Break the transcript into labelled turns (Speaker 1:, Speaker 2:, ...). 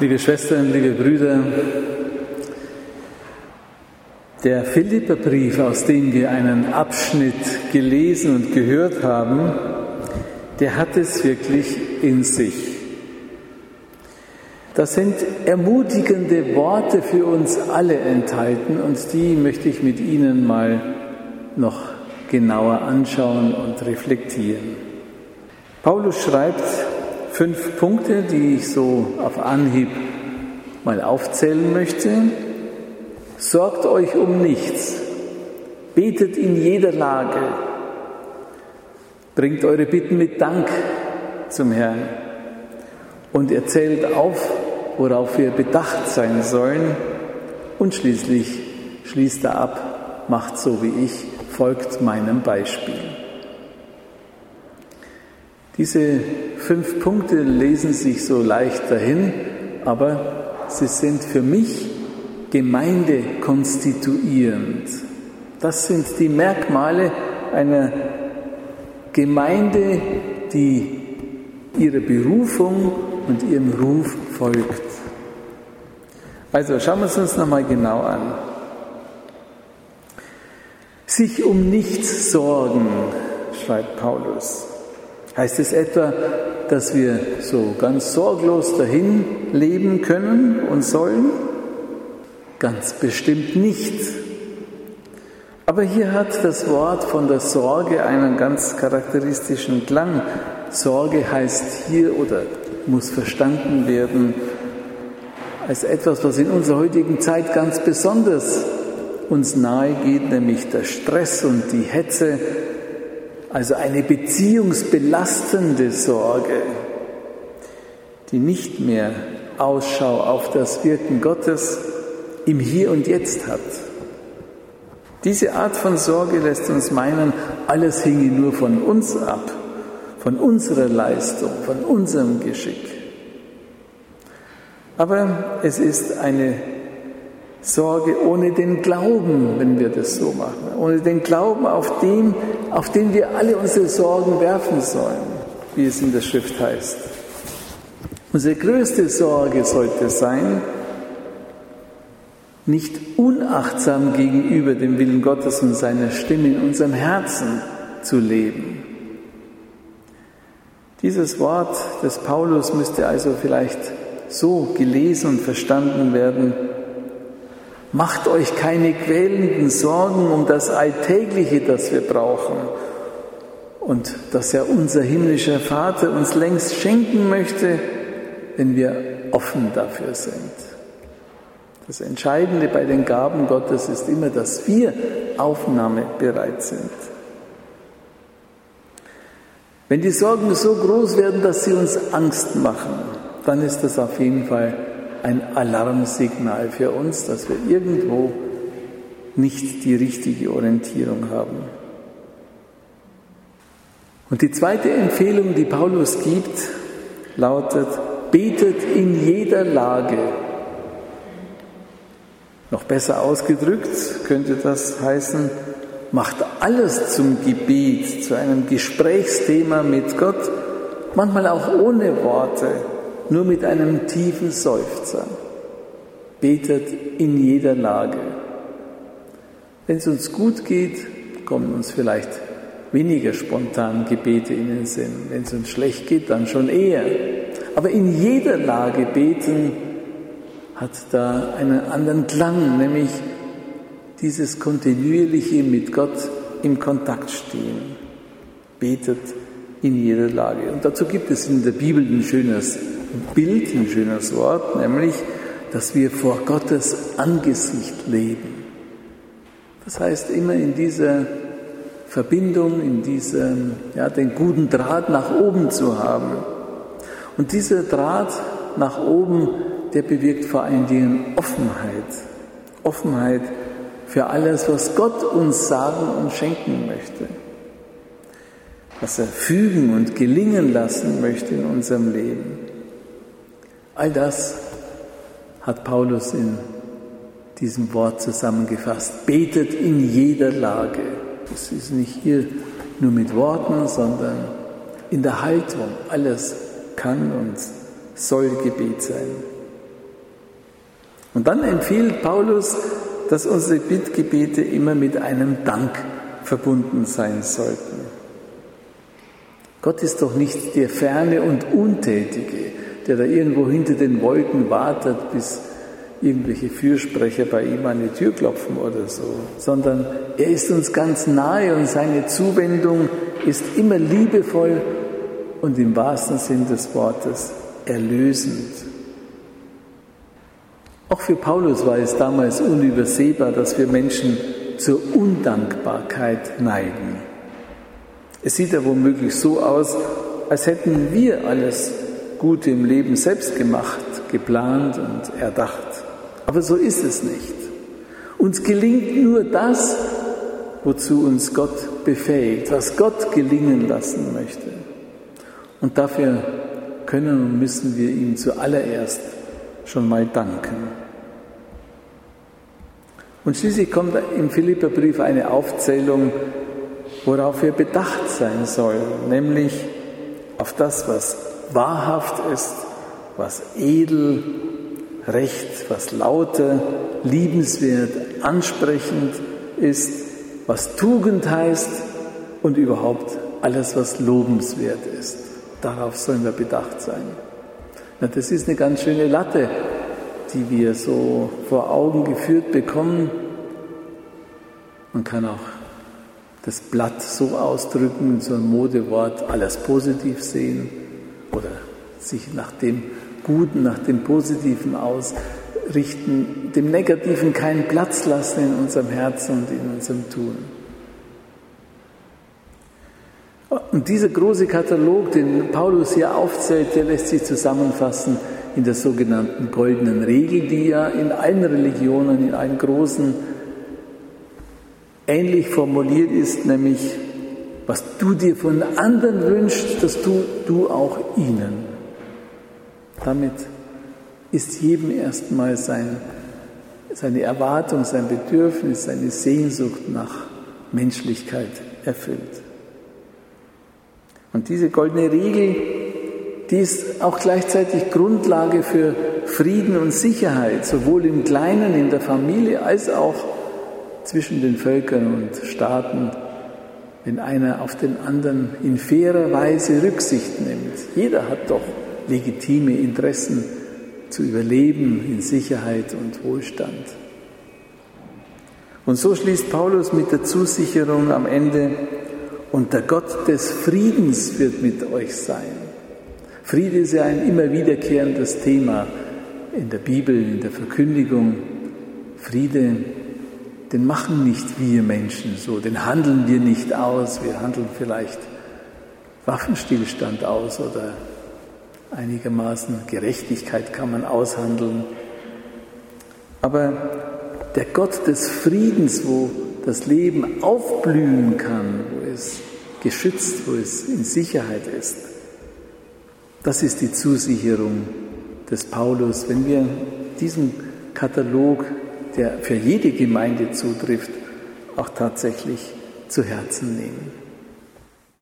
Speaker 1: Liebe Schwestern, liebe Brüder, der Philipperbrief, aus dem wir einen Abschnitt gelesen und gehört haben, der hat es wirklich in sich. Das sind ermutigende Worte für uns alle enthalten und die möchte ich mit Ihnen mal noch genauer anschauen und reflektieren. Paulus schreibt 5 Punkte, die ich so auf Anhieb mal aufzählen möchte. Sorgt euch um nichts, betet in jeder Lage, bringt eure Bitten mit Dank zum Herrn und erzählt auf, worauf wir bedacht sein sollen und schließlich schließt er ab, macht so wie ich, folgt meinem Beispiel. Diese 5 Punkte lesen sich so leicht dahin, aber sie sind für mich gemeindekonstituierend. Das sind die Merkmale einer Gemeinde, die ihrer Berufung und ihrem Ruf folgt. Also schauen wir es uns nochmal genau an. Sich um nichts sorgen, schreibt Paulus. Heißt es etwa, dass wir so ganz sorglos dahin leben können und sollen? Ganz bestimmt nicht. Aber hier hat das Wort von der Sorge einen ganz charakteristischen Klang. Sorge heißt hier oder muss verstanden werden als etwas, was in unserer heutigen Zeit ganz besonders uns nahe geht, nämlich der Stress und die Hetze. Also eine beziehungsbelastende Sorge, die nicht mehr Ausschau auf das Wirken Gottes im Hier und Jetzt hat. Diese Art von Sorge lässt uns meinen, alles hinge nur von uns ab, von unserer Leistung, von unserem Geschick. Aber es ist eine Sorge ohne den Glauben, wenn wir das so machen. Ohne den Glauben auf den wir alle unsere Sorgen werfen sollen, wie es in der Schrift heißt. Unsere größte Sorge sollte sein, nicht unachtsam gegenüber dem Willen Gottes und seiner Stimme in unserem Herzen zu leben. Dieses Wort des Paulus müsste also vielleicht so gelesen und verstanden werden: Macht euch keine quälenden Sorgen um das Alltägliche, das wir brauchen und das ja unser himmlischer Vater uns längst schenken möchte, wenn wir offen dafür sind. Das Entscheidende bei den Gaben Gottes ist immer, dass wir aufnahmebereit sind. Wenn die Sorgen so groß werden, dass sie uns Angst machen, dann ist das auf jeden Fall ein Alarmsignal für uns, dass wir irgendwo nicht die richtige Orientierung haben. Und die zweite Empfehlung, die Paulus gibt, lautet: Betet in jeder Lage. Noch besser ausgedrückt könnte das heißen: Macht alles zum Gebet, zu einem Gesprächsthema mit Gott, manchmal auch ohne Worte, nur mit einem tiefen Seufzer. Betet in jeder Lage. Wenn es uns gut geht, kommen uns vielleicht weniger spontan Gebete in den Sinn. Wenn es uns schlecht geht, dann schon eher. Aber in jeder Lage beten hat da einen anderen Klang, nämlich dieses kontinuierliche mit Gott im Kontakt stehen. Betet in jeder Lage. Und dazu gibt es in der Bibel ein schönes Bild, ein schönes Wort, nämlich, dass wir vor Gottes Angesicht leben. Das heißt, immer in dieser Verbindung, in diesem, den guten Draht nach oben zu haben. Und dieser Draht nach oben, der bewirkt vor allen Dingen Offenheit. Offenheit für alles, was Gott uns sagen und schenken möchte. Was er fügen und gelingen lassen möchte in unserem Leben. All das hat Paulus in diesem Wort zusammengefasst. Betet in jeder Lage. Das ist nicht hier nur mit Worten, sondern in der Haltung. Alles kann und soll Gebet sein. Und dann empfiehlt Paulus, dass unsere Bittgebete immer mit einem Dank verbunden sein sollten. Gott ist doch nicht der Ferne und Untätige, der da irgendwo hinter den Wolken wartet, bis irgendwelche Fürsprecher bei ihm an die Tür klopfen oder so, sondern er ist uns ganz nahe und seine Zuwendung ist immer liebevoll und im wahrsten Sinn des Wortes erlösend. Auch für Paulus war es damals unübersehbar, dass wir Menschen zur Undankbarkeit neigen. Es sieht ja womöglich so aus, als hätten wir alles Gute im Leben selbst gemacht, geplant und erdacht. Aber so ist es nicht. Uns gelingt nur das, wozu uns Gott befähigt, was Gott gelingen lassen möchte. Und dafür können und müssen wir ihm zuallererst schon mal danken. Und schließlich kommt im Philipperbrief eine Aufzählung, worauf wir bedacht sein sollen, nämlich auf das, was wahrhaft ist, was edel, recht, was lauter, liebenswert, ansprechend ist, was Tugend heißt und überhaupt alles, was lobenswert ist. Darauf sollen wir bedacht sein. Na, das ist eine ganz schöne Latte, die wir so vor Augen geführt bekommen. Man kann auch das Blatt so ausdrücken, so ein Modewort, alles positiv sehen oder sich nach dem Guten, nach dem Positiven ausrichten, dem Negativen keinen Platz lassen in unserem Herzen und in unserem Tun. Und dieser große Katalog, den Paulus hier aufzählt, der lässt sich zusammenfassen in der sogenannten goldenen Regel, die ja in allen Religionen, in allen großen ähnlich formuliert ist, nämlich, was du dir von anderen wünschst, das du auch ihnen. Damit ist jedem erstmal seine Erwartung, sein Bedürfnis, seine Sehnsucht nach Menschlichkeit erfüllt. Und diese goldene Regel, die ist auch gleichzeitig Grundlage für Frieden und Sicherheit, sowohl im Kleinen, in der Familie, als auch zwischen den Völkern und Staaten, wenn einer auf den anderen in fairer Weise Rücksicht nimmt. Jeder hat doch legitime Interessen zu überleben in Sicherheit und Wohlstand. Und so schließt Paulus mit der Zusicherung am Ende: Und der Gott des Friedens wird mit euch sein. Friede ist ja ein immer wiederkehrendes Thema in der Bibel, in der Verkündigung. Friede, den machen nicht wir Menschen so, den handeln wir nicht aus. Wir handeln vielleicht Waffenstillstand aus oder einigermaßen Gerechtigkeit kann man aushandeln. Aber der Gott des Friedens, wo das Leben aufblühen kann, wo es geschützt, wo es in Sicherheit ist, das ist die Zusicherung des Paulus, wenn wir diesen Katalog, der für jede Gemeinde zutrifft, auch tatsächlich zu Herzen nehmen.